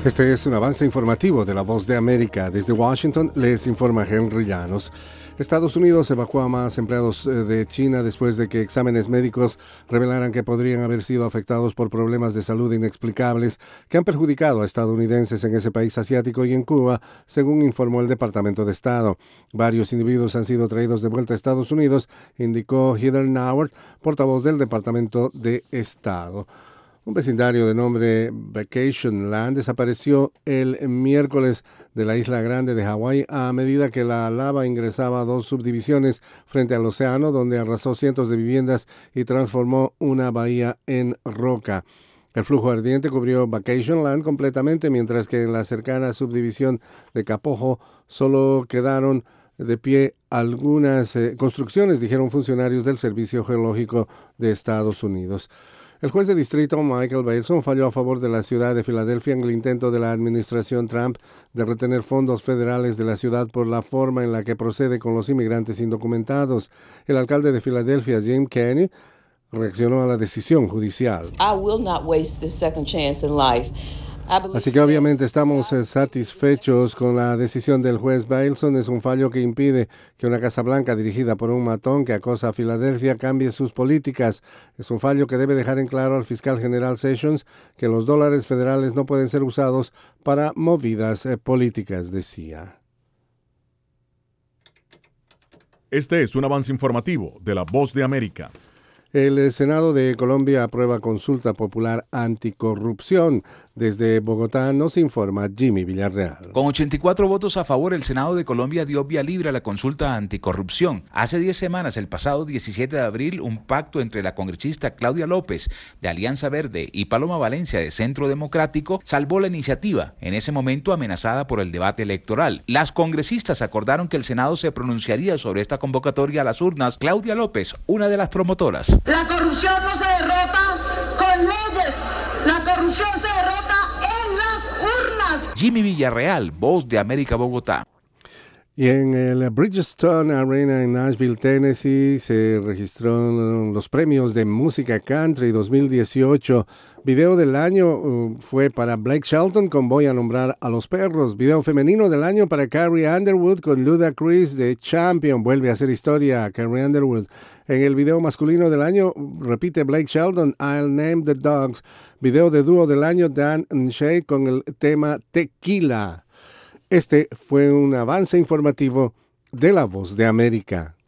Este es un avance informativo de La Voz de América. Desde Washington les informa Henry Llanos. Estados Unidos evacuó a más empleados de China después de que exámenes médicos revelaran que podrían haber sido afectados por problemas de salud inexplicables que han perjudicado a estadounidenses en ese país asiático y en Cuba, según informó el Departamento de Estado. Varios individuos han sido traídos de vuelta a Estados Unidos, indicó Heather Nauert, portavoz del Departamento de Estado. Un vecindario de nombre Vacation Land desapareció el miércoles de la isla grande de Hawái a medida que la lava ingresaba a dos subdivisiones frente al océano, donde arrasó cientos de viviendas y transformó una bahía en roca. El flujo ardiente cubrió Vacation Land completamente, mientras que en la cercana subdivisión de Kapoho solo quedaron de pie algunas construcciones, dijeron funcionarios del Servicio Geológico de Estados Unidos. El juez de distrito Michael Bailson falló a favor de la ciudad de Filadelfia en el intento de la administración Trump de retener fondos federales de la ciudad por la forma en la que procede con los inmigrantes indocumentados. El alcalde de Filadelfia, Jim Kenney, reaccionó a la decisión judicial. I will not waste this second chance in life. Así que obviamente estamos satisfechos con la decisión del juez Bailson. Es un fallo que impide que una Casa Blanca dirigida por un matón que acosa a Filadelfia cambie sus políticas. Es un fallo que debe dejar en claro al fiscal general Sessions que los dólares federales no pueden ser usados para movidas políticas, decía. Este es un avance informativo de La Voz de América. El Senado de Colombia aprueba consulta popular anticorrupción. Desde Bogotá nos informa Jimmy Villarreal. Con 84 votos a favor, el Senado de Colombia dio vía libre a la consulta anticorrupción. Hace 10 semanas, el pasado 17 de abril, un pacto entre la congresista Claudia López, de Alianza Verde, y Paloma Valencia, de Centro Democrático, salvó la iniciativa, en ese momento amenazada por el debate electoral. Las congresistas acordaron que el Senado se pronunciaría sobre esta convocatoria a las urnas. Claudia López, una de las promotoras. La corrupción no se derrota con leyes. La corrupción se derrota en las urnas. Jimmy Villarreal, Voz de América, Bogotá. Y en el Bridgestone Arena en Nashville, Tennessee, se registraron los premios de música country 2018. Video del año fue para Blake Shelton con Voy a nombrar a los perros. Video femenino del año para Carrie Underwood con Ludacris de Champion. Vuelve a hacer historia Carrie Underwood. En el video masculino del año repite Blake Shelton, I'll Name the Dogs. Video de dúo del año, Dan and Shay con el tema Tequila. Este fue un avance informativo de La Voz de América.